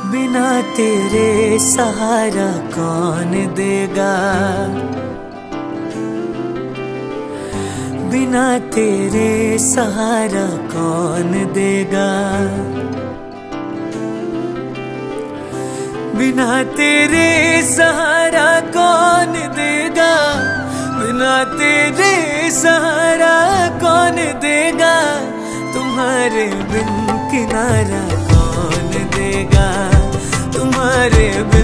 बिना तेरे सहारा कौन देगा, बिना तेरे सहारा कौन देगा, बिना तेरे सहारा कौन देगा, बिना तेरे सहारा कौन देगा, तुम्हारे बिन किनारा कौन देगा, तुम्हारे बिन